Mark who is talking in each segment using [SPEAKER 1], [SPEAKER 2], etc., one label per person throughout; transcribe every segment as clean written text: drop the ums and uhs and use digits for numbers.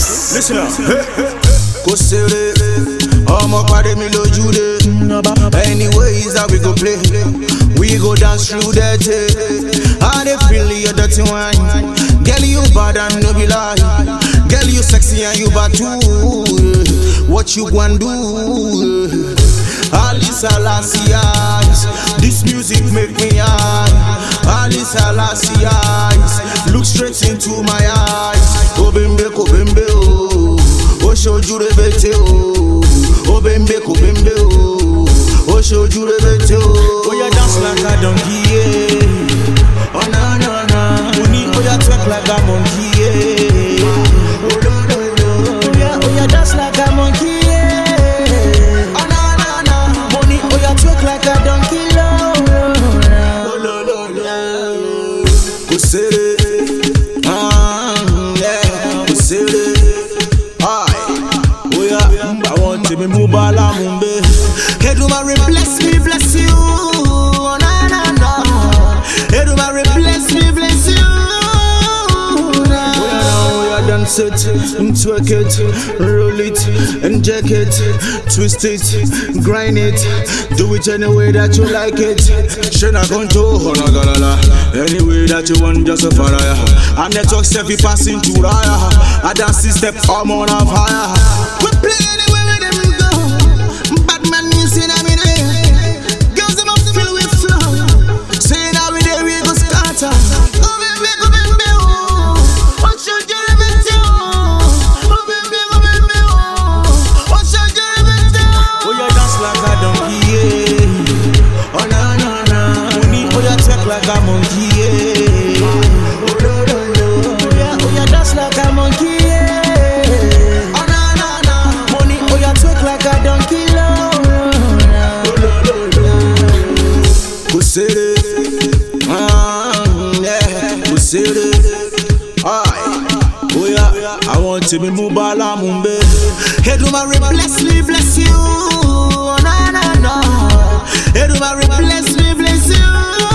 [SPEAKER 1] Yes.
[SPEAKER 2] Listen up. Kò ṣeré, ọmọ pàdé mi lójúde. Anyways that we go play, we go dance through that day. I dey feel your dirty wine. Girl, you bad and no be lie. Girl, you sexy and you bad too. What you gonna do? Alice Selassie eyes, this music make me high. Alice Selassie eyes, look straight into my eyes. Obembe kobembe o, oshoju rebete o. Obembe kobembe o, oshoju rebete o. Oh ya dance like a donkey, yeah. Oh na na na, money oh ya twerk like a monkey, yeah. Oh no no no, oh ya dance like a monkey. Like a donkey low, kò ṣeré, kò ṣeré, oya, àwọn tèmi mú bàálà mú bẹ́. Èdùmàrè bless me, bless you, na na na. Èdùmàrè bless me, bless you, na. Oya dance it, twerk it, roll it, inject it, twist it, grind it. Do it any way that you like it. Shena control, any way that you want, just a fire. And network step you passing to Raya. I dance step, I'm on a fire. We play anywhere where them go. Bad man missing I mean girls them up filled with flow. Saying how we there we go scatter. Oh baby, go baby, oh. What should you ever do? Oh baby, go baby, oh. What should you ever do? Oh you dance like a donkey. Like a monkey, yeah. Oh no no no, oh ya dance like a monkey, yeah. Oh na na na, money oh ya twerk like a donkey, low. Oh no no no, kò ṣeré, kò ṣeré, oh ya, àwọn tèmi mú bàálà mú bẹ́. Èdùmàrè bless me, bless you, oh na na na. Èdùmàrè bless me, bless you.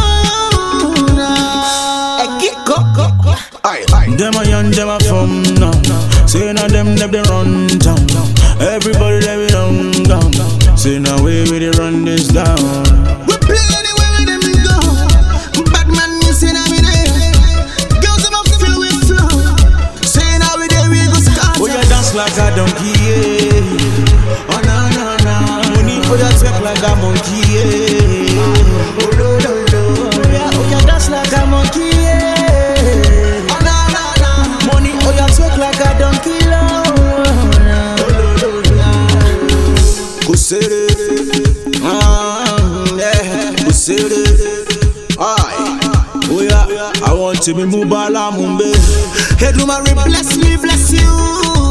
[SPEAKER 2] Them a young, them a from now. Say now them they run down. Everybody let me down. Say now we run this down. We play anywhere where them go. Bad man missing I mean girls them up filled with flow. Say now we there we go scatter. Oh ya dance like a donkey, yeah. Oh na na na, money oh ya twerk like a monkey, yeah. Oh no no no, oh ya dance like a monkey. Like a donkey low, kò ṣeré, kò ṣeré, oya, àwọn tèmi mú bàálà mú bẹ́. Èdùmàrè bless me, bless you.